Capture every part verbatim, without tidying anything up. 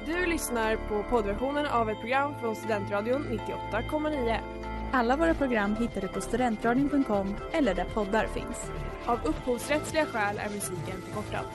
Du lyssnar på poddversionen av ett program från Studentradion nittioåtta komma nio. Alla våra program hittar du på studentradion punkt com eller där poddar finns. Av upphovsrättsliga skäl är musiken förkortad.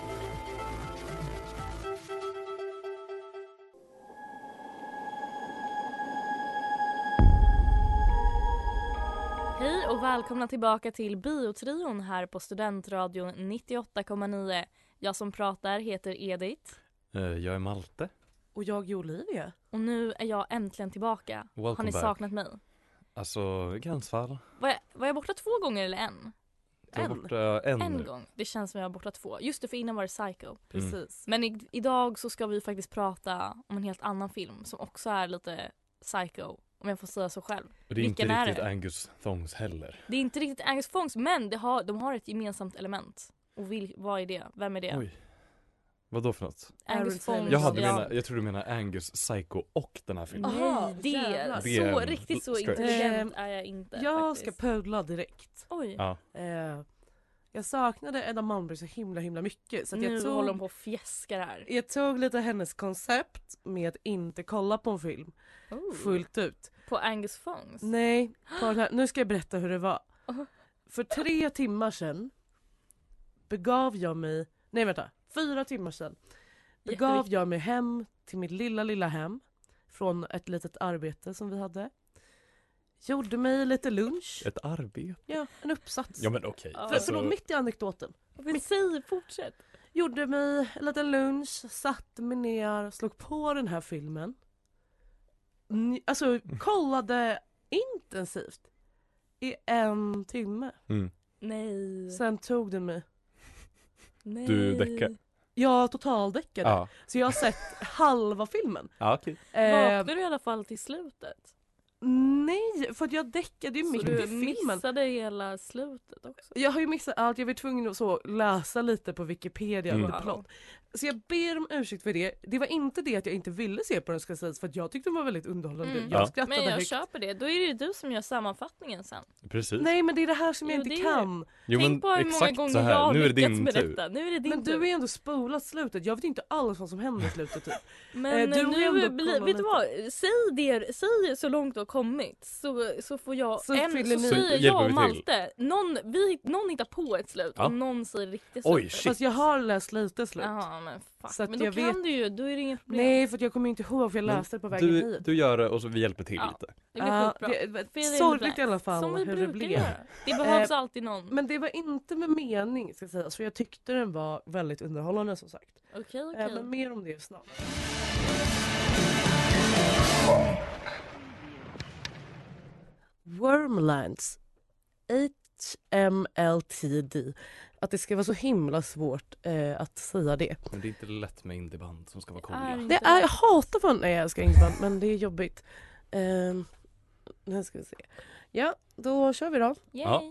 Hej och välkomna tillbaka till Biotrion här på Studentradion nittioåtta komma nio. Jag som pratar heter Edith. Jag är Malte. Och jag är Olivia. Och nu är jag äntligen tillbaka. Welcome Har ni back. saknat mig? Alltså, gränsfall. Var jag, var jag borta två gånger eller en? Jag är En. borta en, En nu. gång. Det känns som jag var borta två. Just det, för innan var det Psycho. Precis. Mm. Men i, idag så ska vi faktiskt prata om en helt annan film som också är lite Psycho. Om jag får säga så själv. Och det är Vilken inte är riktigt det? Angus Thongs heller. Det är inte riktigt Angus Thongs, men det har, de har ett gemensamt element. Och vil, vad är det? Vem är det? Oj. Vad då för något? Angus Aaron Thongs. Taylor. Jaha, du ja. menar, jag tror du menar Angus, Psycho och den här filmen. Aha, Nej, det, jävlar. Det är så, en riktigt så stretch. intelligent Eh, är jag inte. Jag faktiskt. ska pudla direkt. Oj, Ja. Eh, jag saknade Edda Malmberg så himla himla mycket. Så att nu jag, håller de tog, på och fjäskar här. jag tog lite hennes koncept med att inte kolla på en film Oh. fullt ut. På Angus Thongs? Nej, på den här, nu ska jag berätta hur det var. Oh. För tre timmar sedan begav jag mig, nej vänta, fyra timmar sedan begav Jätteviktigt. jag mig hem till mitt lilla lilla hem från ett litet arbete som vi hade. Gjorde mig lite lunch. Ett arbete. Ja, en uppsats. Ja men okej. Ja. För, förlåt, mitt i anekdoten. Men säg, fortsätt. Gjorde mig en liten lunch, satte mig ner, slog på den här filmen. N- Alltså kollade intensivt i en timme. Mm. Nej. Sen tog den mig. Nej. Du däckar. Jag totaldäckade. Ja, Så jag har sett halva filmen. ja okej. Eh, Vaknade du i alla fall till slutet? nej, för att jag däckade ju Så mitt du i filmen. missade hela slutet också? Jag har ju missat allt, jag var tvungen att så läsa lite på Wikipedia Mm. under plott. Så jag ber om ursäkt för det. Det var inte det att jag inte ville se på den, ska sägas, för att jag tyckte den var väldigt underhållande. Mm. Jag Ja. skrattade Men jag högt. köper det. Då är det ju du som gör sammanfattningen sen. Precis. Nej, men det är det här som jag Jo, inte det är- kan. Jo Tänk men på hur många exakt gånger så jag här. har Nu är det lyckats din med tur. detta. Nu är det din Men du tur. har ju ändå spolat slutet. Jag vet inte alls vad som händer i slutet typ. Men Eh, du har ju ändå nu, bli, kollat vet du lite. vad? Säg, det, säg så långt du har kommit så, så får jag, Så en, fyller så ni- Så säger hjälper jag vi och till. Malte. Någon, vi, någon hittar på ett slut Ja. och någon säger riktigt Oj, slut. shit. Fast jag har läst lite slut. Jaha, men fuck. Så att men då jag kan vet- du ju, då är det inget problem. Nej, för att jag kommer inte ihåg för jag Men läste det på vägen du, hit. du gör det och så vi hjälper till Ja. lite. Det blir Ja, skitbra. det var Feeling sorgligt relaxed. i alla fall Som vi hur det brukar blev. göra. Det behövs Eh, alltid någon. Men det var inte med mening, ska sägas, för jag tyckte den var väldigt underhållande som sagt. Okej, Eh, okej. Men mer om det snart. Wormlands H M L T D. Att det ska vara så himla svårt eh, att säga det. Men det är inte lätt med indieband som ska vara Det coola. är Det inte är, jag hatar fan, nej jag älskar inte men det är jobbigt. Um, nu ska vi se. Ja, då kör vi då. Yay.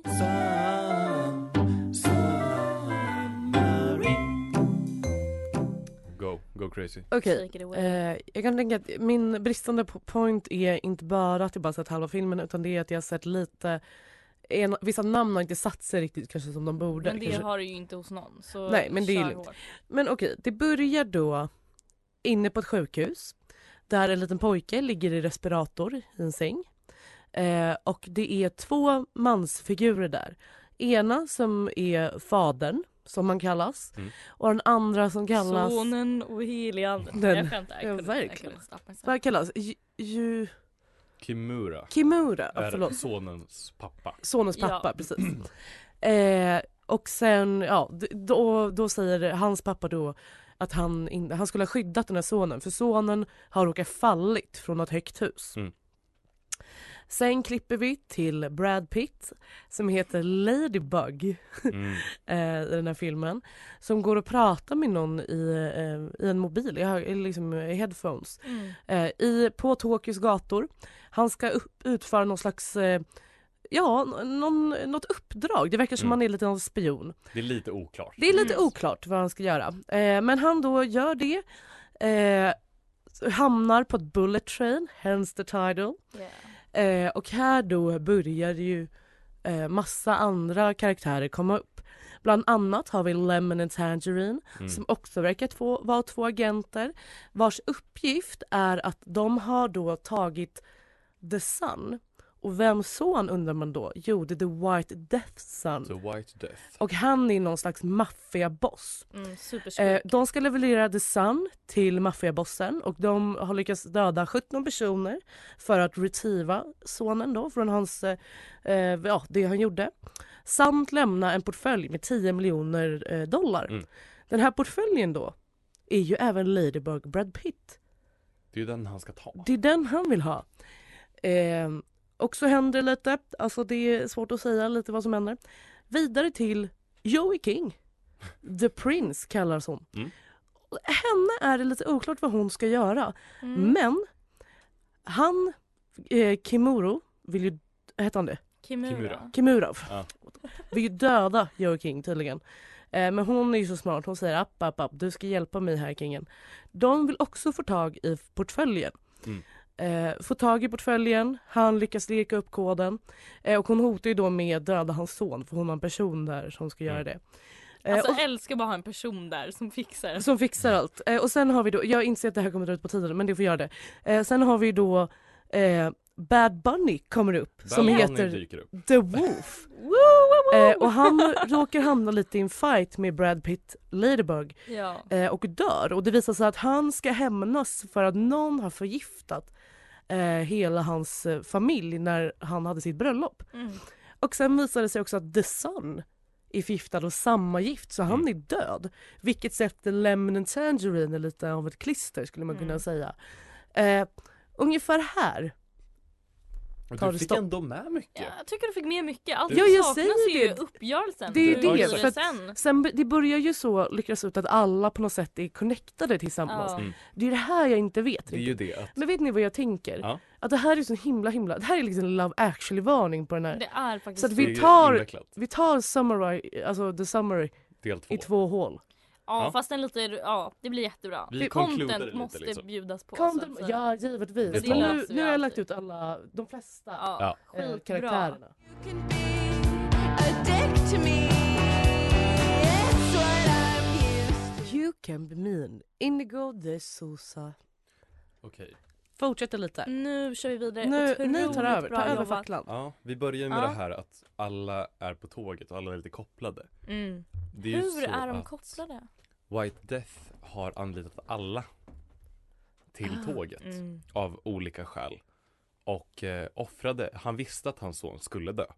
Go, go crazy. Okej, Take it away. eh, jag kan tänka att min bristande po- point är inte bara att jag bara sett halva filmen utan det är att jag har sett lite, en, vissa namn har inte satt sig riktigt kanske som de borde. Men det kanske. har du ju inte hos någon. Så Nej, men det är kör lugnt. hårt. Men okej, det börjar då inne på ett sjukhus där en liten pojke ligger i respirator i en säng. Eh, och det är två mansfigurer där. Ena som är fadern, som man kallas. Mm. Och den andra som kallas... Sonen och helianden. Den- Jag skämtar. Jag ja, kunde, jag verkligen. kunde stoppa mig. Vad kallas? Ju, ju, Kimura Kimura, ja, är förlåt. sonens pappa. Sonens pappa, Ja. precis. Eh, och sen, ja, d- då, då säger hans pappa då att han, in, han skulle ha skyddat den här sonen. För sonen har råkat fallit från ett högt hus. Mm. Sen klipper vi till Brad Pitt som heter Ladybug Mm. eh, i den här filmen. Som går och pratar med någon i, eh, i en mobil, i, hö- i liksom, i headphones. Mm. Eh, i, på Tokyos gator. Han ska upp, utföra någon slags eh, ja, någon, något uppdrag. Det verkar som Mm. han är lite av spion. Det är lite oklart. Det är lite Mm. oklart vad han ska göra. Eh, men han då gör det. Eh, hamnar på ett bullet train, hence the title. Yeah. Eh, och här då börjar ju eh, massa andra karaktärer komma upp. Bland annat har vi Lemon and Tangerine Mm. som också verkar två, vara två agenter vars uppgift är att de har då tagit The Sun. Och vem son undrar man då? Jo, det är The White Death Son. The White Death. Och han är någon slags maffiaboss. Mm, supersjuk. Eh, de ska leverera The Sun till maffiabossen och de har lyckats döda sjutton personer för att retrieva sonen då från hans, eh, ja, det han gjorde. Samt lämna en portfölj med tio miljoner eh, dollar. Mm. Den här portföljen då är ju även Ladybug Brad Pitt. Det är ju den han ska ta. Det är den han vill ha. Eh, och så händer lite, alltså det är svårt att säga lite vad som händer. Vidare till Joey King. The Prince kallas hon. Mm. Henne är det lite oklart vad hon ska göra. Mm. Men han, eh, Kimuro, vill ju, heter han det? Kimura. Kimura. Kimura. Ja. Vill ju döda Joey King tydligen. Eh, men hon är ju så smart, hon säger app, app, app, du ska hjälpa mig här kingen. De vill också få tag i portföljen. Mm. Eh, få tag i portföljen, han lyckas lirka upp koden. Eh, och hon hotar ju då med döda hans son för hon har en person där som ska göra Mm. det. Eh, Alltså och, jag älskar bara ha en person där som fixar. som fixar allt. Eh, och sen har vi då, jag inser att det här kommer dra ut på tiden men det får göra det. Eh, sen har vi då eh, Bad Bunny kommer upp Bad som Bunny heter dyker upp. The Wolf. eh, och han råkar hamna lite i en fight med Brad Pitt, Ladybug Ja. eh, och dör. Och det visar sig att han ska hämnas för att någon har förgiftat eh, hela hans eh, familj när han hade sitt bröllop. Mm. Och sen visar det sig också att The Sun är förgiftad av samma gift så han Mm. är död. Vilket sätter Lemon and Tangerine är lite av ett klister skulle man kunna Mm. säga. Eh, ungefär här. Men Tar du det fick stopp. ändå med mycket. Ja, jag tycker du fick med mycket. Allt Ja, som jag saknas säger är ju det. uppgörelsen. Det är Hur det, blir för det att- sen? Sen det börjar ju så lyckas ut att alla på något sätt är connectade tillsammans. Ja. Mm. Det är det här jag inte vet Det är riktigt. ju det att... Men vet ni vad jag tänker? Ja. Att det här är så himla himla, det här är liksom en Love Actually-varning på den här. Det är faktiskt Så att det vi är tar- invecklat. Vi tar summary, alltså the summary Del två. i två hål. Ja, Ja. fast en lite, ja det blir jättebra. Vi Det- konkludade Content lite, måste liksom. bjudas på. Kom så de, att säga. ja, givetvis. Det Och tar vi. nu, nu har jag lagt alltid. ut alla, de flesta Ja, Ja. eh, skitbra. karaktärerna. can be a dick to me. It's what I'm used to. You can be mean. Indigo de Sousa. Okej. Fortsätter lite. Nu kör vi vidare. Nu, Otroligt ni tar över, bra ta över jobbat. facklan. Ja, vi börjar med Ja. det här att alla är på tåget och alla är lite kopplade. Mm. Det är ju Hur så är de att kopplade? White Death har anlitat alla till Ah. tåget Mm. av olika skäl. Och eh, offrade, han visste att hans son skulle dö.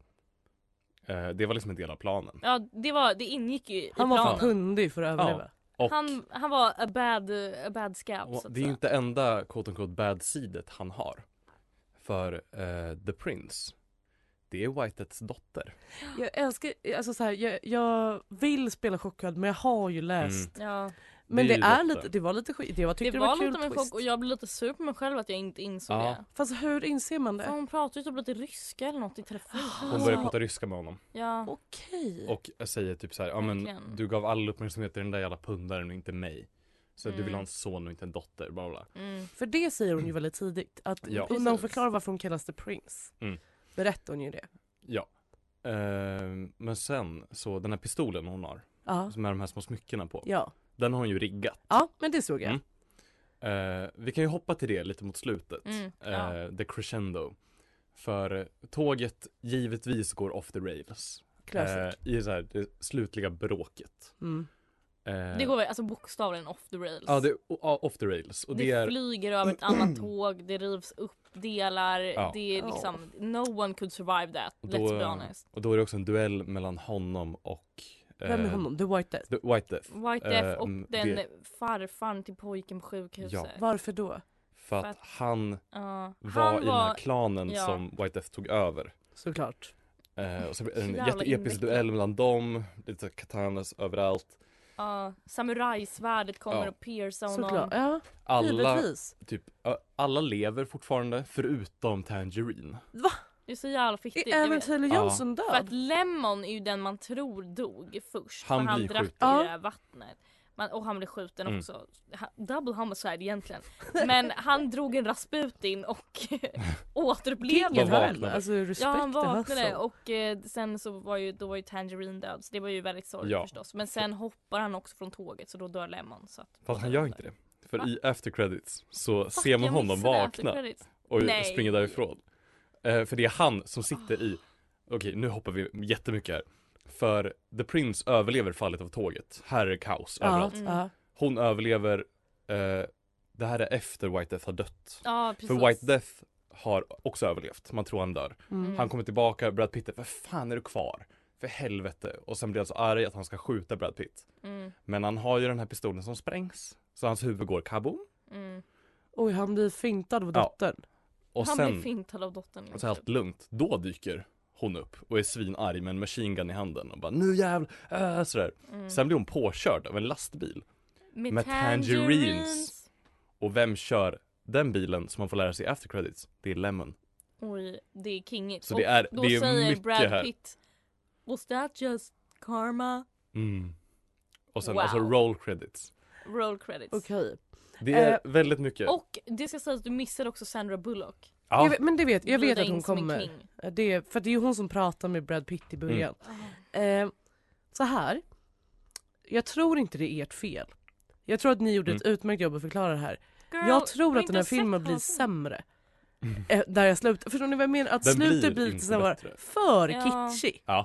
Eh, det var liksom en del av planen. Ja, det, var, det ingick ju i Han var för planen. pundig för att överleva. Och, Han, han var a bad, a bad scab, så och att det är ju säga. inte enda quote unquote bad sidet han har. För eh, The Prince, det är White Deaths dotter. Jag älskar, alltså så här, jag, jag vill spela chockad men jag har ju läst. Ja. Men Det det, är ju är dotter. lite, det var lite skit. Jag Det tyckte var, det var, kul lite av en twist. chock och jag blev lite sur på mig själv att jag inte insåg Ja. det. Fast hur inser man För det? hon pratade ju typ lite ryska eller något i telefon. Hon började prata ryska med honom. Ja. Okej. Och säger typ så här, ja men Verkligen. du gav all uppmärksamhet till den där jävla pundaren och inte mig. Så att du vill Mm. ha en son och inte en dotter, bla bla. Mm. För det säger hon ju väldigt tidigt. Att Ja. när hon Precis. förklarar varför hon kallas The Prince. Mm. Berättar hon ju det. Ja. Ehm, men sen, så den här pistolen hon har, Ja. med de här små smyckena på, Ja. den har hon ju riggat. Ja, men det såg jag. Mm. Eh, vi kan ju hoppa till det lite mot slutet. Mm, Eh, ja. the crescendo. För eh, tåget givetvis går off the rails. Classic. Eh, I så här, det slutliga bråket. Mm. Eh, Det går väl alltså bokstavligen off the rails. Ja, det, ja, off the rails. Och det, det, är, flyger över ett annat tåg, det rivs upp delar, Ja. det är liksom, no one could survive that, och let's be då, honest. och då är det också en duell mellan honom och Vem är eh, honom? The White Death. The White Death. White Death och Ehm, den det- farfarn till pojken på sjukhuset. Ja. Varför då? För att för att- han Ja. var Han i den var, här klanen ja. som White Death tog över. Såklart. Eh, och så blir det en Så jävla jätteepisk invecklat. duell mellan dem, lite katanas överallt. ja, samurajsvärdet kommer Ja. och piercar honom. Såklart. Ja, Alla, givetvis. typ, ö, alla lever fortfarande förutom Tangerine. Va? Det är så jävla fittigt. Är jag även vet. Taylor Ja. Johnson För död? att Lemon är ju den man tror dog först. Han för han blir drack skjuten. i Ja. det här vattnet. Man, och han blev skjuten Mm. också. Ha- Double homicide egentligen. Men han drog en Rasputin och återupplevde. Ingen Vad väl. vaknade? Alltså respekt Ja, han till vaknade hustle. och eh, sen så var ju, då var ju Tangerine död. Så det var ju väldigt sorgligt Ja. förstås. Men sen hoppar han också från tåget så då dör Lemon. Så att, Fast han gör inte det. För Va? i after credits så Fuck, ser man jag honom missade vakna after credits. och Nej. springer därifrån. Eh, för det är han som sitter i, okej nu hoppar vi jättemycket här. För The Prince överlever fallet av tåget. Här är det kaos Ja, överallt. Mm. ja. Hon överlever, eh, det här är efter White Death har dött. Ja, precis. För White Death har också överlevt, man tror han dör. Mm. Han kommer tillbaka, Brad Pitt är, för fan är du kvar? För helvete. Och sen blir han så arg att han ska skjuta Brad Pitt. Mm, Men han har ju den här pistolen som sprängs. Så hans huvud går kaboom. mm. Oj, han blir fintad av Ja. dottern. Och Han sen blev fintad av dottern. så är allt lugnt. Då dyker hon upp och är svinarg med en machine gun i handen. Och bara nu jävlar, äh, sådär. Mm. Sen blir hon påkörd av en lastbil. Med, med tangerines. Och vem kör den bilen som man får lära sig i after credits? Det är Lemon. Oj, det är kingigt. Så Och det är- då det är säger mycket Brad här. Pitt, was that just karma? Mm. Och sen Wow. alltså roll credits. Roll credits. Okej. Det är Eh, väldigt mycket. Och det ska sägas att du missade också Sandra Bullock. ja. Jag vet, men det vet, jag vet Glida att hon in som en kommer. king. Det är, för det är ju hon som pratar med Brad Pitt i början. Mm. Eh, så här. Jag tror inte det är ert fel. Jag tror att ni gjorde ett utmärkt jobb att förklara det här. Girl, Jag du tror har att den här inte sett filmen blir hans- sämre. Eh, där jag slutar. Förstår ni vad jag menar? Att Den slutet blir blir lite inte snabbt bättre. för Ja. kitschig. Ja.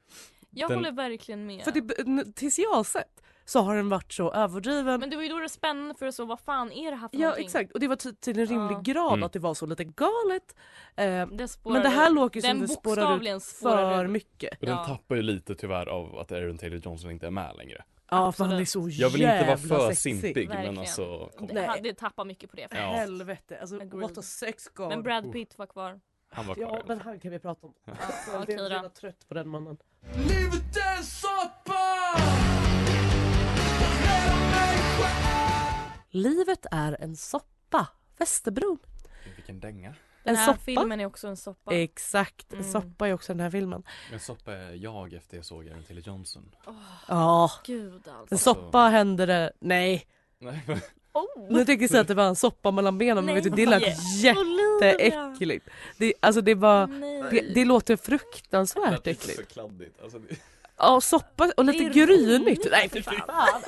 Jag Den- håller verkligen med. För det, n- tills jag har sett så har den varit så överdriven. Men det var ju då det spännande för så vad fan är det här för Ja någonting? exakt, och det var till, till en rimlig Ja. grad Mm. att det var så lite galet. Eh, Det spårar men det här ur. låter ju som Den det spårar bokstavligen ut spårar för ur. mycket. Och den Ja. tappar ju lite tyvärr av att Aaron Taylor-Johnson inte är med längre. Ja för han är Absolut. så Jag vill inte vara jävla för sexig. simpig Verkligen. men alltså kom. Det, Nej. ha- det tappar mycket på det. Ja. Helvete, alltså Agreed. what a sex god. Men Brad Pitt var kvar. Han var kvar. Ja men han kan vi prata om. Ja, Jag är okej så då. jävla trött på den mannen. Livet är en soppa! Livet är en soppa. Västerbro. Vilken dänga. Den En här soppa? filmen är också en soppa. Exakt, en Mm. soppa är också den här filmen. Men soppa är jag efter jag såg Aaron Taylor-Johnson. Ja, Gud en alltså. soppa hände det. Nej, Nej, Oh. nu tänker jag säga att det var en soppa mellan benen men Nej. vet du, det lät Olivia. jätteäckligt. Det, alltså det var, Nej. det, det låter fruktansvärt det är äckligt. så kladdigt. Alltså, det... Ja, soppa och lite Det är grynigt. roligt. Nej fy fan.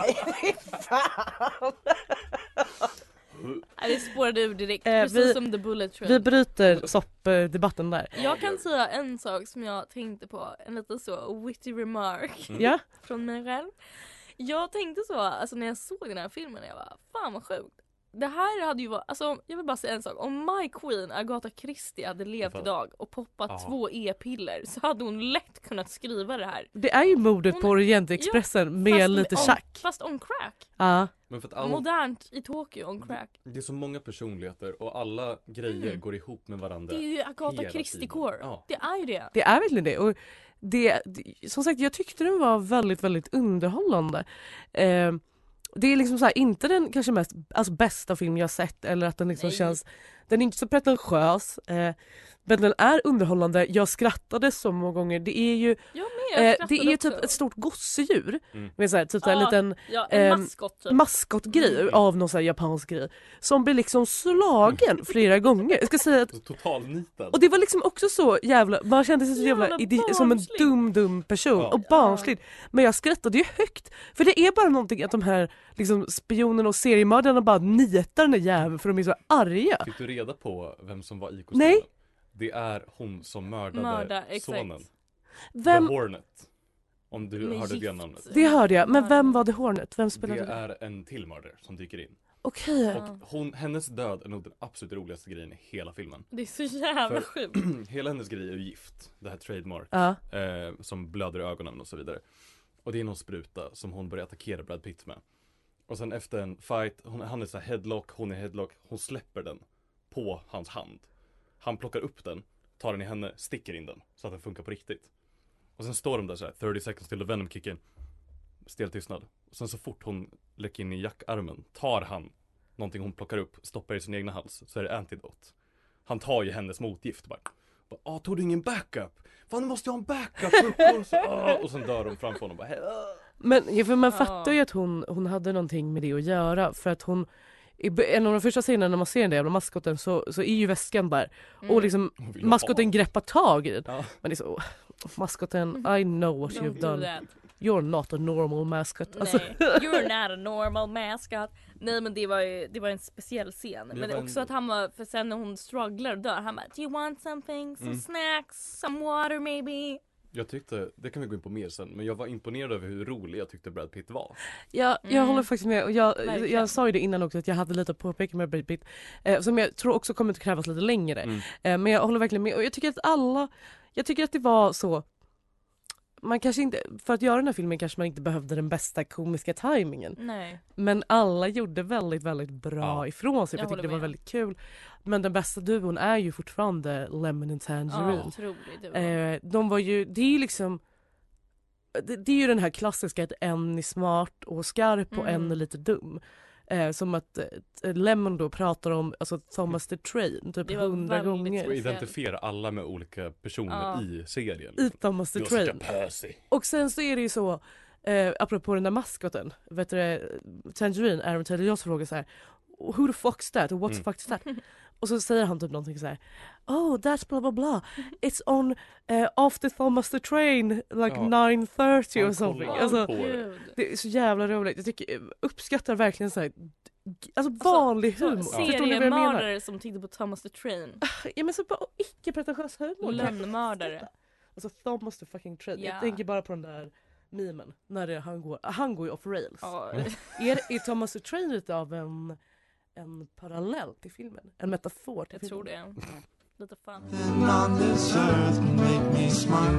Nej, det spårade ur direkt. Eh, Precis vi- som The Bullet Train. Vi bryter soppdebatten där. Jag kan säga en sak som jag tänkte på. En liten så witty remark Ja, från mig själv. Jag tänkte så, alltså när jag såg den här filmen, jag bara, fan vad sjukt. Det här hade ju varit, alltså jag vill bara säga en sak. Om My Queen, Agatha Christie, hade levt Fan. idag och poppat Ja. två e-piller så hade hon lätt kunnat skriva det här. det är ju mordet Hon- på Orientexpressen med Fast lite on, tjack. Fast on crack. Ja. Men för att all... Modernt i Tokyo on crack. det är så många personligheter och alla grejer Mm. går ihop med varandra. Det är ju Agatha hela Christie-core. tiden. Ja. Det är ju det. Det är verkligen det. Och det, det som sagt, jag tyckte den var väldigt, väldigt underhållande. Eh, det är liksom så här, inte den kanske mest alltså bästa film jag sett eller att den liksom Nej. känns, den är inte så pretentiös. Eh, men den är underhållande. Jag skrattade så många gånger. Det är ju, Jag med, jag eh, skrattade det är ju typ också. ett stort gosedjur Mm. med så här, typ så här, Ja. liten Ja, en ehm, maskot typ. maskotgrej Mm. av någon så här japansk grej som blir liksom slagen flera gånger. Jag ska säga att Så totalnitad. och det var liksom också så jävla, man kände sig så jävla, Jävla ide- som en barnslig. dum dum person Ja. och barnslig. Men jag skrattade ju högt. För det är bara någonting att de här liksom, spionerna och seriemördarna bara nitar den där jäveln för de är så arga. Fick du reda på vem som var i kostymen? Nej. Det är hon som mördade Mörda, exakt. sonen. Vem, The Hornet. Om du Med hörde det gift. namnet. det hörde jag, men vem var The Hornet? Vem Det spelade det? är en till mördare som dyker in. Okej. Ja. Och hon, hennes död är nog den absolut roligaste grejen i hela filmen. Det är så jävla För- sjukt. Hela hennes grej är ju gift. Det här trademark. Ja. Eh, som blöder i ögonen och så vidare. Och det är någon spruta som hon börjar attackera Brad Pitt med. Och sen efter en fight, hon, han är så här headlock, hon är headlock. Hon släpper den på hans hand. Han plockar upp den, tar den i henne, sticker in den. Så att den funkar på riktigt. Och sen står de där så här, thirty seconds till the venom kick in. Stel tystnad. Och sen så fort hon läcker in i jackarmen, tar han någonting hon plockar upp, stoppar i sin egna hals, så är det antidote. Han tar ju hennes motgift bara. Bara, ah, tog du ingen backup? Fan, nu måste jag ha en backup! Och, så, ah, och sen dör de framför honom bara, "Hej, ah." Men ja, för man Ja. fattar ju att hon, hon hade någonting med det att göra. För att hon, i b- en av de första scenerna när man ser den där jävla maskoten så, så är ju väskan där. Mm. Och liksom Hon vill ha. maskoten greppar tag i den. Ja. Men det är så, maskoten, I know what Don't you've do done. that. You're not a normal mascot. Alltså, Nej, you're not a normal mascot. Nej men det var ju det var en speciell scen. Men Det det är var också en- att han var, för sen när hon strugglar och dör, han bara do you want something, some Mm. snacks, some water maybe? Jag tyckte, det kan vi gå in på mer sen, men jag var imponerad över hur rolig jag tyckte Brad Pitt var. Ja, jag Mm. håller faktiskt med. Och jag, Verkligen. jag sa ju det innan också att jag hade lite att påpeka med Brad Pitt. Eh, som jag tror också kommer att krävas lite längre. Mm. Eh, men jag håller verkligen med. Och jag tycker att alla, jag tycker att det var så. Man kanske inte, för att göra den här filmen kanske man inte behövde den bästa komiska tajmingen. Nej. Men alla gjorde väldigt, väldigt bra Ja. ifrån sig. Jag Jag tyckte håller det var med. väldigt kul. Men den bästa duon är ju fortfarande Lemon and Tangerine. Ja, otroligt. Det var. Eh, de var ju, det är ju liksom det, det är ju den här klassiska att en är smart och skarp och Mm. en är lite dum. Eh, som att eh, Lemon då pratar om alltså, Thomas the Train typ Det var hundra väldigt gånger. Och identifiera alla med olika personer Ja. i serien. I Thomas the Du har Train. such a Percy. Och sen så är det ju så, eh, apropå den där maskoten, vet du det, Tangerine, Aaron Taylor Johnson frågar så här: who the fuck's that? What the Mm. fuck's that? Och så säger han typ någonting så här: oh that's blah blah blah, it's on uh, after Thomas the Train like Ja. nine thirty Han or something. kollar Alltså, på det. Gud. det är så jävla roligt. Jag tycker, uppskattar verkligen så här, alltså vanlig Så, humor. Förstår ni vad jag menar? seriemördare som tittar på Thomas the Train. Ja men så bara icke-pretentiös humor. Lönnmördare. Alltså Thomas the fucking Train. Ja. Jag tänker bara på den där memen när det, han går, han går ju off rails. Ja. Är, är Thomas the Train lite av en, en parallell till filmen? En metafor till Jag tror filmen? det. Lite fun. on this earth can make me smile.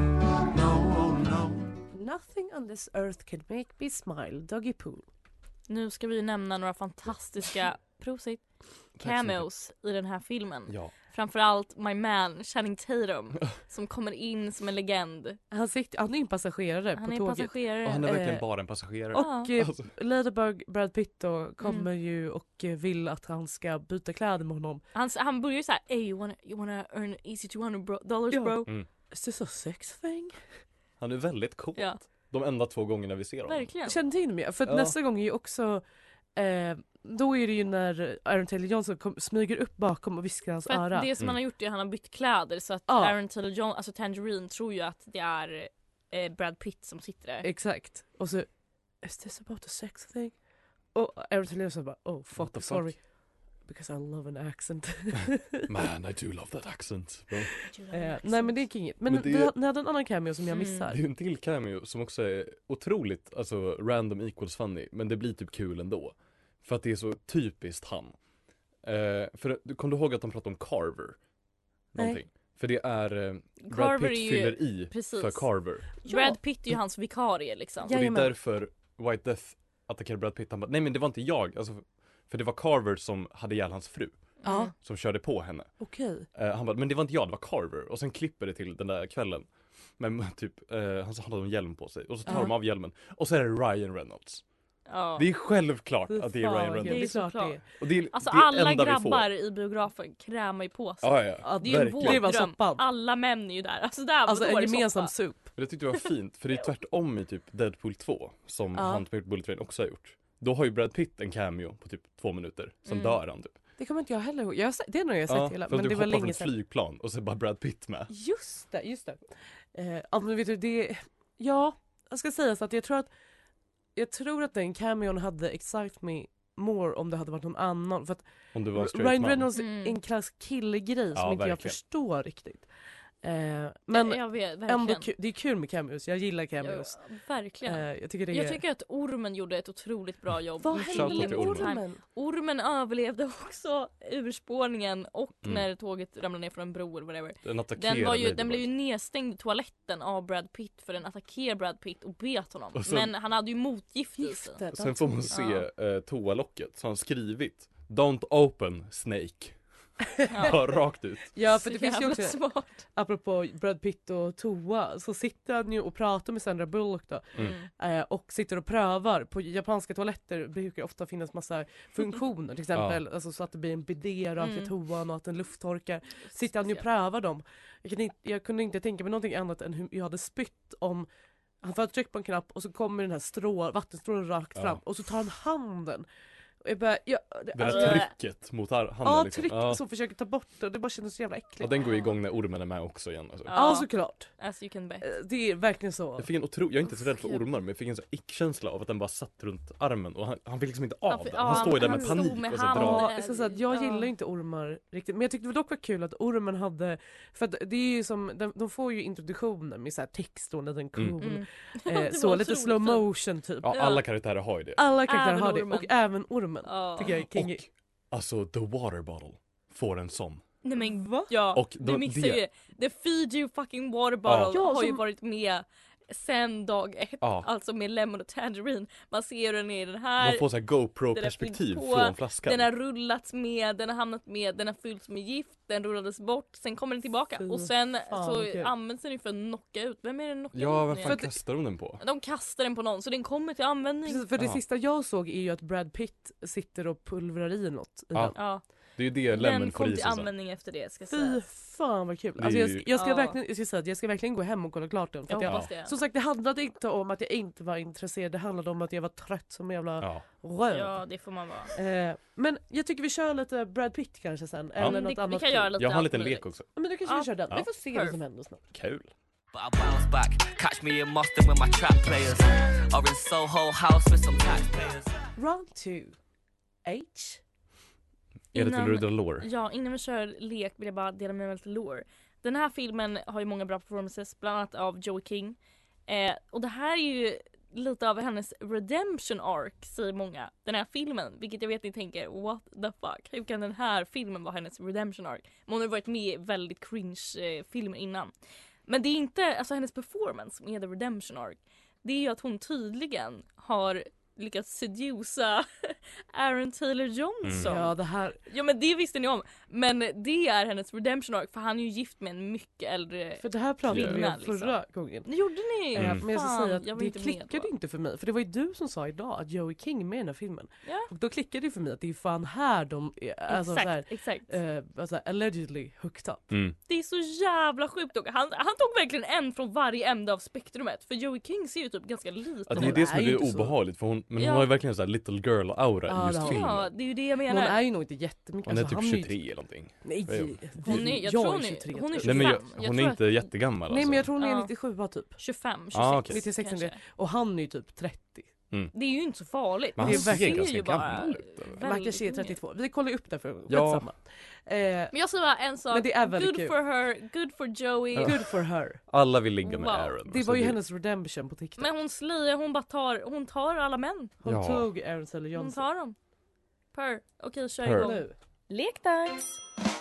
No, no. Nothing on this earth can make me smile. Doggy Pool. Nu ska vi nämna några fantastiska prosit Tack så mycket. cameos i den här filmen. Ja. Framförallt my man Channing Tatum som kommer in som en legend. Han, sitter, han är ju en passagerare Han på är tåget. passagerare. Och han är verkligen Eh, bara en passagerare. Och Ja. eh, Alltså. Ladybug Brad Pitt då kommer Mm. ju och eh, vill att han ska byta kläder med honom. Han, han börjar ju såhär, hey you wanna, you wanna earn easy two hundred bro- dollars Ja. bro? Mm. Is this a sex thing? Han är väldigt cool. Ja, De enda två gångerna vi ser honom. verkligen. Jag känner till mig, för att Ja. nästa gång är ju också eh, då är det ju när Aaron Taylor Johnson kom, smyger upp bakom och viskar hans För att öra. det som han har gjort är att han har bytt kläder så att Ja. Aaron Taylor John, alltså Tangerine tror ju att det är eh, Brad Pitt som sitter där. Exakt. Och så, is this about a sex thing? Och Aaron Taylor Johnson bara, oh What fuck, the sorry. fuck? Because I love an accent. Man, I do love that accent. Bro. eh, nej men det är inget. Men, Men det- vi, ni hade en annan cameo som jag Mm. missar. Det är ju en till cameo som också är otroligt, alltså random equals funny, men det blir typ kul ändå. För att det är så typiskt han. Eh, för du kommer du ihåg att de pratade om Carver? Någonting. För det är eh, Brad Carver Pitt är ju- fyller i precis. för Carver. Brad Pitt är ju hans vikarie liksom. Ja. Och det är Jajamän. därför White Death attackerar Brad Pitt. Han bara, nej men det var inte jag. Alltså, för det var Carver som hade ihjäl hans fru. Ja, Som körde på henne. okej. Eh, han bara, men det var inte jag, det var Carver. Och sen klipper det till den där kvällen. Men typ, eh, han hade en hjälm på sig. Och så tar Ja. de av hjälmen. Och så är det Ryan Reynolds. Ja. Det är självklart Fy att det är fan, Ryan vad kul. Reynolds. Det är klart såklart. det är. Och det är Alltså det alla enda vi grabbar får. i biografen krämar ju på sig. Ja, ja. Ja, Det är ju en verkligen. Det var vårdröm. soppan. Alla män är ju där. Alltså där Alltså var en det gemensam soppa. soup. Men jag tyckte det var fint, för det är tvärtom i typ Deadpool två. Som Ja. han som gjort Bullet Train också har gjort. Då har ju Brad Pitt en cameo på typ två minuter. Sen Mm. dör han typ. Det kommer inte jag heller ihåg. Jag har sett, det är nog jag har sett Ja, hela. för att Men du det var hoppar från länge ett sedan. flygplan och så är bara Brad Pitt med. Just det, just det. Eh, ja, men vet du, det... Ja, jag ska säga så att jag tror att jag tror att den cameon hade excited me more om det hade varit någon annan. För att Om du var en straight Ryan man. Reynolds är Mm. en klass killgrej som Ja, inte jag verkligen. förstår riktigt. Eh, men jag vet, verkligen. ändå ku- det är kul med cameos. Jag gillar cameos. Ja, verkligen. Eh, jag tycker det är... Jag tycker att Ormen gjorde ett otroligt bra jobb. Vad med Shoutout hände till med Ormen. ormen? Ormen överlevde också urspårningen och Mm. när tåget ramlade ner från en bro eller whatever. Den attackerar Den, var ju, Ladybug. den blev ju nedstängd i toaletten av Brad Pitt för den attackerar Brad Pitt och bet honom. Och sen- Men han hade ju motgift i sig. Giftet. Sen får man se eh, toalocket, så han skrivit Don't open Snake. Ja, rakt ut. Ja, för Så det finns ju jävla också, smart. apropå Brad Pitt och toa, så sitter han ju och pratar med Sandra Bullock då. Mm. Mm. Eh, och sitter och prövar. På japanska toaletter brukar det ofta finnas massa funktioner. Till exempel alltså, så att det blir en bidé rakt i Mm. toan och att den lufttorkar. Sitter han ju och prövar dem. Jag kunde, inte, jag kunde inte tänka mig någonting annat än hur jag hade spytt om Han får tryck på en knapp och så kommer den här strå, vattenstrålen rakt Ja. fram och så tar han handen. Och jag bara, ja, det, Det alltså, där trycket mot ar- handen ja, liksom. tryck Ja. som försöker ta bort det. Det bara känns så jävla äckligt. Och den går ju igång när ormen är med också igen. Alltså. Ja, såklart. As you can bet. Eh, Det är verkligen så. Jag fick en otro... Jag är inte så rädd för ormar, men jag fick en så ick-känsla av att den bara satt runt armen och han, han fick liksom inte av Han fick- den. ja, Han står ju där han med stod panik med och så handen. drar. Ja, jag, ska säga att jag Ja. gillar ju inte ormar riktigt. Men jag tyckte det dock var kul att ormen hade, för att det är ju som, de, de får ju introduktionen med så här text och en liten kon. Mm. Eh, Det så var lite otroligt slow fint. motion typ. Ja, Ja. alla karaktärer har ju det. Alla karaktärer Även har det ormen. och även ormen Ja. tycker jag är king. Och alltså the water bottle får en sån. Nej men Va? ja, Och du då- mixar det- ju. The Fiji fucking water bottle Ja, har ju som- varit med sen dag ett. Ja. Alltså med lemon och tangerine. Man ser den i den här. Man får så här GoPro-perspektiv den är fylld på, från flaskan. Den har rullats med, den har hamnat med, den har fyllts med gift, den rullades bort, sen kommer den tillbaka. Fy Och sen fan, så vad kul. används den ju för att knocka ut. Vem är det knocka Ja, ut vem nu fan igen? kastar de den på? De kastar den på någon så den kommer till användning. Precis, för det Ja. sista jag såg är ju att Brad Pitt sitter och pulvrar i något i Ja. den. Ja, Det är ju det den Lemon får kom i till sig sen. användning efter det ska Fy sägas. fan vad kul. Det är Alltså jag, ju- ska- jag, ska Ja. verkligen, jag, ska säga att jag ska verkligen gå hem och kolla klart den. För Jag att jag, hoppas det. som sagt, det handlade inte om att jag inte var intresserad, det handlade om att jag var trött som en jävla Ja. röv. Ja, det får man vara. Eh, men jag tycker vi kör lite Brad Pitt kanske sen. Ja. Eller Mm, något det, annat vi kan kul. göra lite Jag har en allt liten möjligt. lek också. Men då kanske Ja. vi kör den. Ja. Vi får se vad som händer snart. Kul. But I bounce back, catch me in Mustang with my trap players, or in Soho House with some taxpayers. Round two. H. Är det Innan- till Rudolph Lore? Ja, innan vi kör lek vill jag bara dela med mig lite lore. Den här filmen har ju många bra performances, bland annat av Joey King. Eh, och det här är ju lite av hennes redemption arc, säger många. Den här filmen, vilket jag vet ni tänker, what the fuck? Hur kan den här filmen vara hennes redemption arc? Men hon har varit med i väldigt cringe eh, filmer innan. Men det är inte, alltså hennes performance med the redemption arc. Det är ju att hon tydligen har lyckats sedusa Aaron Taylor Johnson. Mm. Ja, det här. Ja men det visste ni om. Men det är hennes redemption arc för han är ju gift med en mycket äldre. För det här pratade vi Kvinna, om förra gången. Det gjorde ni! Eh, Mm. Men jag ska Fan, säga att jag var det inte med klickade då. inte för mig. För det var ju du som sa idag att Joey King är med i den här filmen. Ja. Och då klickade det för mig att det är fan här de är, alltså exakt, så här, exakt. eh, alltså, allegedly hooked up. Mm. Det är så jävla sjukt dock. Han, han tog verkligen en från varje ände av spektrumet. För Joey King ser ju typ ganska liten Ja, det är Hon det är som är ju lite inte så- obehagligt för hon, men hon Ja. har ju verkligen så här little girl aura Ja, i det just har filmen. Ja, det är ju det jag Men menar. hon är ju nog inte jättemycket. Hon är alltså, typ han ju- tjugotre eller någonting. Nej, Jo. Hon är- jag tror hon är- tjugotre, hon är tror Nej men jag, tjugofem. Jag hon tror är inte att- jättegammal Nej men jag alltså. tror hon är Ja. nittiosju typ. tjugofem, tjugosex Ah, okej. nittiosex kanske. det. Och han är ju typ trettio. Det är ju inte så farligt. Men han Det ser ser ganska ju bara gammal ut, eller? väldigt Man kanske är ung ut. trettiotvå. Vi kollar ju upp det för Ja. skitsamma. Eh, Men jag säger bara en sak. Men det är väldigt Good kul. for her, good for Joey. Ja. good for her. Alla vill ligga med Wow. Aaron. Det alltså, var ju hennes redemption på TikTok. Men hon slirar, hon bara tar, hon tar alla män. Hon Ja. tog Aaron Taylor Hon Johnson. tar dem. Per. Okej, kör Per. igång. Nu. Lekdags!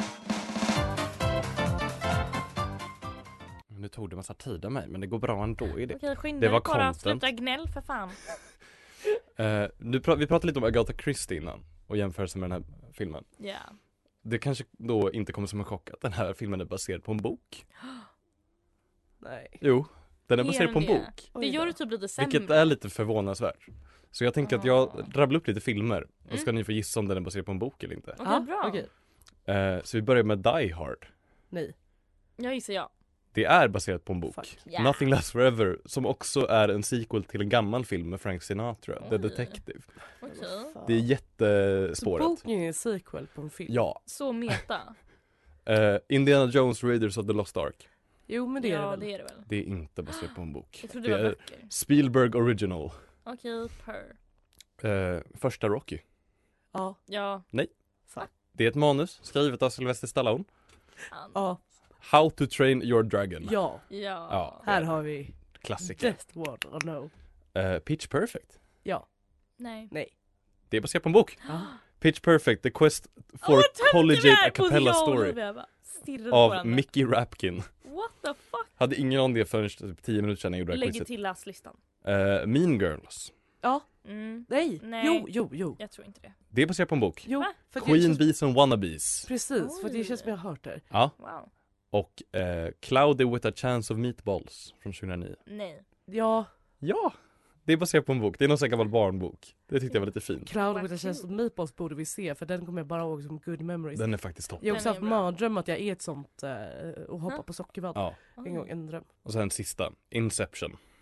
Nu tog det massa tid av mig men det går bra ändå i det. Okej, skynda Det var dig bara. content. Sluta gnäll för fan. Eh, nu pra- vi pratade lite om Agatha Christie innan och jämförelse med den här filmen. Ja. Det kanske då inte kommer som en chock att den här filmen är baserad på en bok. Nej. Jo, den är Är baserad på en den det? bok. Det Oj gör då. det typ lite sämre. Vilket är lite förvånansvärt. Så jag tänker att jag Ah. rabblar upp lite filmer och Mm. ska ni få gissa om den är baserad på en bok eller inte. Okej, Ja, bra. okej. Eh, så vi börjar med Die Hard. Nej. Jag gissar ja. Det är baserat på en bok. Fuck. Ja. Nothing Lasts Forever, som också är en sequel till en gammal film med Frank Sinatra, The Oj. Detective. Okej. Fan. Det är Så jättespåret. boken är en sequel på en film? Ja. Så meta. Eh, Indiana Jones Raiders of the Lost Ark. Jo men det är ja, det väl. det är det väl. Det är inte baserat på en bok. Jag trodde Det det var är böcker. Spielberg Original. Okej, per. Eh, första Rocky. Ja. Ja. Det är ett manus skrivet av Sylvester Stallone. Fan. Ja. How to train your dragon. Ja. Ja. Ja. Här har vi Klassiker. Death Ward or no. Eh, Pitch Perfect. Ja. Nej. Nej. Det är baserat på en bok. Ah. Pitch Perfect, The Quest for Åh, vad Collegiate töntig A vi är! Både Cappella jag och Story. Olivia bara stirrade på Av varandra. Mickey Rapkin. What the fuck? Hade ingen om det förrän typ tio minuter sedan jag gjorde det här Lägger quizet. till läslistan. Eh, mean Girls. Ja. Mm. Nej. Nej. Jo, jo, jo. Jag tror inte det. Det är baserat på en bok. Jo. Va? För att det Queen känns... Bees and Wannabes. Precis, för det Oj. känns som jag har hört det. Ja. Wow. Och eh, Cloudy with a Chance of Meatballs från tjugohundraniio. Nej. Ja. Ja, det är baserat på en bok. Det är någon sån här gammal barnbok. Det tyckte jag var lite fint. Crowd Vad with a Chance of kul. Meatballs borde vi se för den kommer jag bara ihåg som good memories. Den är faktiskt toppen. Jag har också Den är haft bra. mardröm att jag är ett sånt eh, och hoppar Ja. på sockervadd. Ja. En gång, en dröm. Och sen sista, Inception.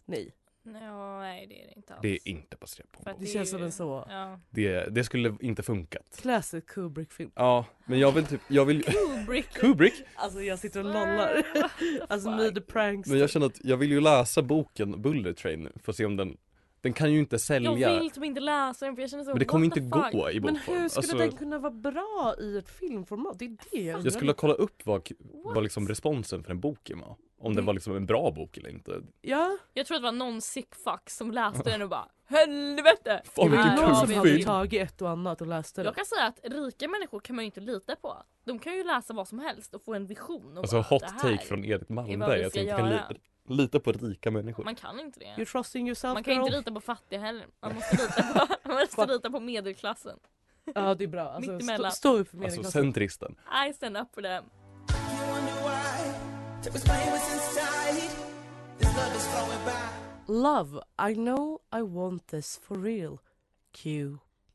Nej. Ja, nej det är det inte alls. Det är inte baserat på För en att bok. Det är känns ju- som en så- Ja. Det, det skulle inte funkat. Classic Kubrick-film. Ja, men jag vill typ, jag vill Kubrick. Kubrick? Alltså jag sitter och lollar. Alltså me the prankster. Men jag känner att jag vill ju läsa boken Bullet Train nu för att se om den, den kan ju inte sälja. Jag vill typ inte läsa den för jag känner så, Men det kommer what inte the fuck? gå i Men bokform. hur skulle Alltså, den kunna vara bra i ett filmformat? Det är det jag jag skulle kolla upp vad, vad What? liksom responsen för den boken var. Om Det- det var liksom en bra bok eller inte. Ja, Jag tror att det var någon sick fuck som läste den och bara helvete! Fan det vilken var Nej, någon ja, som vi- hade film. tagit ett och annat och läste det. Jag kan säga att rika människor kan man ju inte lita på. De kan ju läsa vad som helst och få en vision. Och Alltså bara, hot det här take från Edith är vad vi Malmberg att ska man inte kan göra. li- lita på rika människor. Man kan inte det. You're trusting yourself, Man kan girl. inte lita på fattiga heller. Man måste lita på, man måste lita på medelklassen. Ja, det är bra. Alltså, Mitt stå, emellan. stå upp för Alltså medelklassen. centristen. I stand up for them. You wonder why? To explain what's inside. This love is flowing by. Love, I know I want this for real. Q.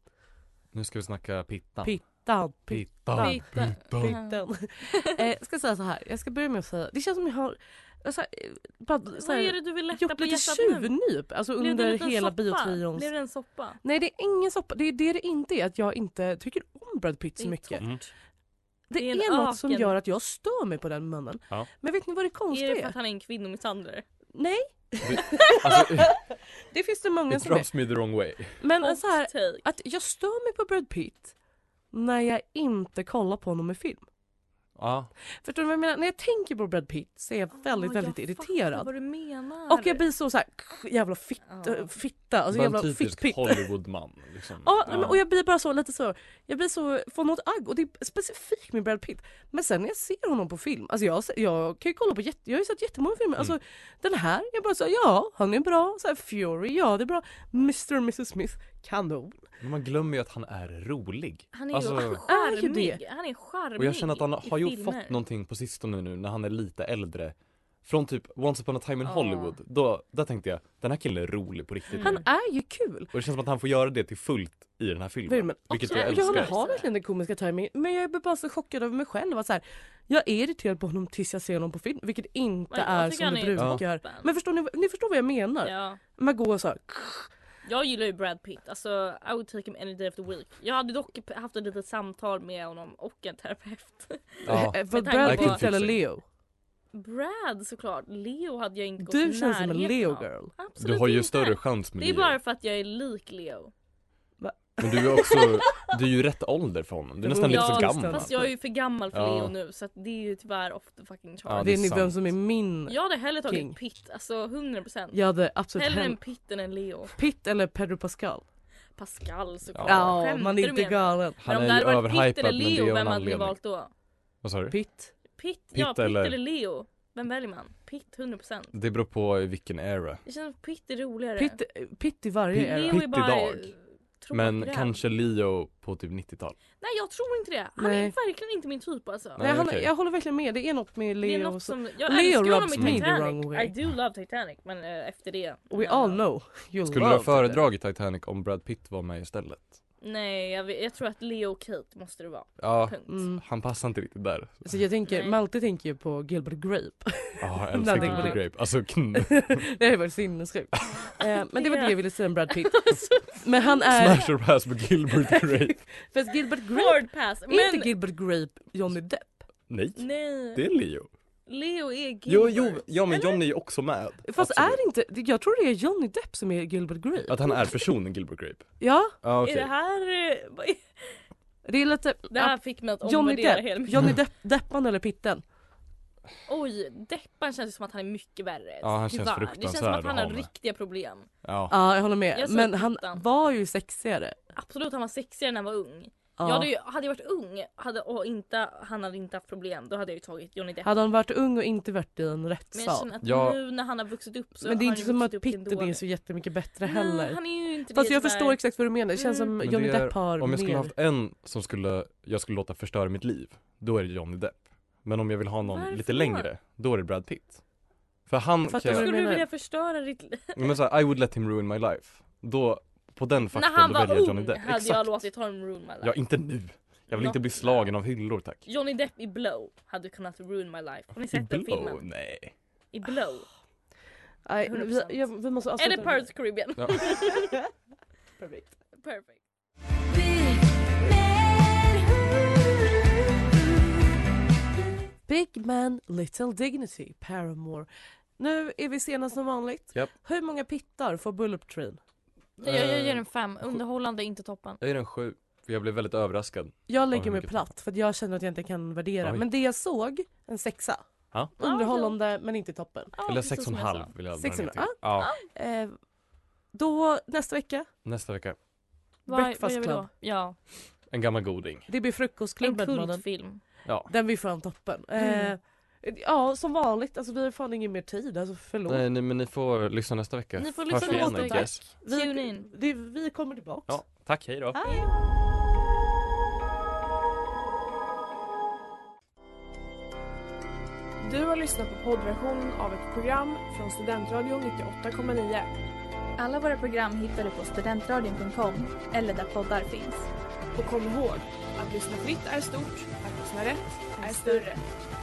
Nu ska vi snacka Pittan. Pittan. Pittan. Pitta. Pittan. eh, jag ska säga så här. Jag ska börja med att säga. Det känns som jag har så här, bara, så Vad är här, det du vill lätta gjort på lite hjärtat nu? tjuvnyp. Alltså Blev det en under liten hela soppa? biotrions. Blev det en soppa? Nej, det är ingen soppa. Det är det det inte är. Att jag inte tycker om Brad Pitt Det så är mycket. torrt. Mm. Det, Det är en är något som öken. gör att jag stör mig på den munnen. Ja. Men vet ni vad det Är konstiga det är? för att han är en kvinnomisshandlare? Nej, Alltså, det finns det många it som är. rubs me the wrong way. Men Hot så här, take. att jag stör mig på Brad Pitt när jag inte kollar på honom i film. Ja. Förstår du vad jag menar? När jag tänker på Brad Pitt så är jag väldigt, Ah, väldigt jag irriterad. fattar vad du menar. Och jag blir så så här, jävla fitta, Ja. fitta alltså Bara en jävla typisk fittpitt. Hollywoodman. Liksom. Ja, men- och jag blir bara så lite så, jag blir så, får något agg och det är specifikt med Brad Pitt. Men sen när jag ser honom på film, alltså jag, jag kan ju kolla på jätte, jag har ju sett jättemånga filmer, alltså den här, jag bara så, ja han är bra, så här, Fury, ja det är bra, mister och missus Smith, kanon. Men man glömmer ju att han är rolig. Han är Alltså- ju är ju det. charmig. Han är charmig Och jag känner att han i har ju filmer. fått någonting på sistone nu när han är lite äldre. Från typ Once upon a time in Ja. Hollywood. Då, där tänkte jag, den här killen är rolig på riktigt. Han nu. är ju kul. Och det känns som att han får göra det till fullt i den här filmen. Filmen. Vilket Och- jag ja, Ja, han älskar. har verkligen den komiska timingen, men jag är bara så chockad över mig själv att så här, jag är irriterad på honom tills jag ser honom på film, vilket inte Men jag är tycker som han det är brukar. toppen. Men förstår ni, ni förstår vad jag menar? Ja. Man går så här, Jag gillar ju Brad Pitt, alltså I would take him any day of the week. Jag hade dock haft ett litet samtal med honom och en terapeut. Ja. eh, för Med Brad tanke på- Pitt eller Leo? Brad såklart, Leo hade jag inte gått Du i känns som en närheten Leo av. girl. Absolut Du har ju inte. större chans med Det är Leo. bara för att jag är lik Leo. Men du är också, du är ju rätt ålder för honom. Du är nästan lite Ja, för gammal. fast jag är ju för gammal för Ja. Leo nu så att det är ju tyvärr off the fucking chart. Ja, det är är ni vem sant. som är min. Jag hade hellre tagit King. Pitt, alltså hundra procent. Jag hade absolut Hellre en hellre Pitt än en Leo. Pitt eller Pedro Pascal. Pascal såklart. Ja, Skämtar man du är med inte mig? galen. Men Han om är det hade ju varit Pitt överhypad, eller men det är Leo, av en vem hade ni anledning. valt då? Vad sa du? Pitt. Pitt, Pitt ja Pitt eller- eller... Leo. Vem väljer man? Pitt hundra procent. Det beror på i vilken era. Det känns som Pitt är roligare. Pitt, Pitt i varje Pitt- era. Leo Pitt är bara idag. tråkig Men räv. kanske Leo på typ nittiotal. Nej jag tror inte det. Han Nej. är verkligen inte min typ alltså. Nej, Nej, han, okej. jag håller verkligen med. Det är något med Det är Leo. något som... som, jag Leo älskar honom rubs i me the Titanic. wrong way. I do love Titanic men eh, efter det. We ja. all know you Skulle du love ha föredragit Titanic om Brad Pitt var med istället? Nej jag, vet, jag tror att Leo och Kate måste det vara. Ja, Punkt. Mm. han passar inte riktigt där. Så jag tänker, Nej. Malte tänker ju på Gilbert Grape. Ja, jag älskar Nej, det- Gilbert Grape. Alltså, kn- Det är väl sinnessjukt. Eh, men det var det jag ville säga om Brad Pitt. Men han är... smash or pass med Gilbert Grape. För Gilbert Grape, Hard pass. är Men inte Gilbert Grape Johnny Depp? Nej, nej. det är Leo. Leo är Gilbert. Jo, jo, ja men Eller? Johnny är också med. Fast Absolut. är det inte, jag tror det är Johnny Depp som är Gilbert Grape. Att han är personen Gilbert Grape. Ja, Ja, Är okej. det här... eh, vad är- det är lite... Det här fick mig att Johnny omvärdera Depp, hela mitt... Johnny Depp, Deppan eller Pitten? Oj, Deppan känns det som att han är mycket värre. Ja, han känns Tyvärr. Det känns som fruktansvärd att han att har ha med. riktiga problem. Ja. Ja, jag håller med. Jag såg Men han Pitten. var ju sexigare. Absolut, han var sexigare när han var ung. Ja. Jag hade, ju, hade jag varit ung hade, och inte, han hade inte haft problem, då hade jag ju tagit Johnny Depp. Hade han varit ung och inte varit i en Men jag rättssal. känner att Ja. nu när han har vuxit upp så Men det är har inte han som ju att vuxit upp i en Pitten är dålig- så jättemycket bättre Nej, heller. han är ju inte Fast det jag tyvärr. förstår exakt vad du menar. Det känns Mm. som Men Johnny det är- Depp har Om jag skulle mer... haft en som skulle, jag skulle låta förstöra mitt liv, då är det Johnny Depp. Men om jag vill ha någon Varför lite då? längre, då är det Brad Pitt. För han Fattar kan vad jag, du Skulle du menar? vilja förstöra ditt liv? men så här, I would let him ruin my life. Då, på den När faktorn, han då väljer var jag Johnny ung Depp. hade jag Exakt. låtit honom ruin my life. Ja, inte nu. Jag vill Not inte bli slagen av hyllor, tack. Johnny Depp i Blow hade kunnat ruin my life. Har ni I sett den Blow? filmen? Nej. I Blow. Nej, hundra vi, procent. ja, vi måste Är avsluta det Pirates of the Caribbean? Ja. Perfekt. Perfect. Big Man, Little Dignity, Paramore. Nu är vi senast som vanligt. Japp. Hur många pittar får Bullet Train? Jag, jag ger en fem. Underhållande, inte toppen. Jag ger en sju, för jag blev väldigt överraskad. Jag lägger hur mig mycket platt för att jag känner att jag inte kan värdera. Oj. Men det jag såg, en sexa. Ja. Underhållande men inte toppen. Ja, Eller precis sex och en som jag halv sa. vill jag Sex dra och ner en- till. Ja, Eh, då nästa vecka, nästa vecka. Vad, vad Breakfast gör vi Club. då? Ja, En gammal goding. Det blir en frukostklubben. mannen. kultfilm. Ja. Den blir fan toppen. Mm. Eh, ja, som vanligt. Alltså vi har fan ingen mer tid. Alltså förlåt. Nej, nej, men ni får lyssna nästa vecka. Ni får Hörs lyssna vi igen, nästa I vecka. guess. vi, Tune in. Det, vi kommer tillbaka. Ja, tack, hej då. Hej. Du har lyssnat på poddversionen av ett program från Studentradion nittioåtta komma nio. Alla våra program hittar du på studentradion punkt com eller där poddar finns. Och kom ihåg, att lyssna fritt är stort, att lyssna rätt är större.